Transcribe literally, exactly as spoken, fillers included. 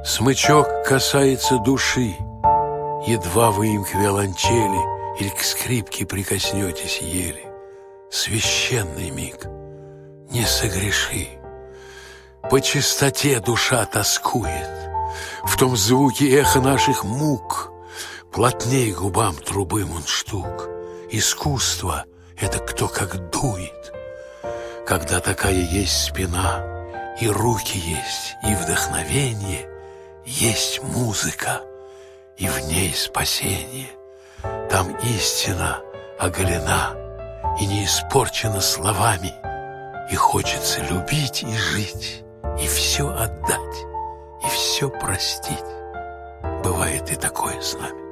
Смычок касается души, едва вы им к виолончели или к скрипке прикоснетесь еле. Священный миг, не согреши. По чистоте душа тоскует, в том звуке эхо наших мук. Плотней губам трубы мундштук. Искусство — это кто как дует. Когда такая есть спина, и руки есть, и вдохновение, есть музыка, и в ней спасение. Там истина оголена и не испорчена словами, и хочется любить и жить, и все отдать, и все простить. Бывает и такое с нами.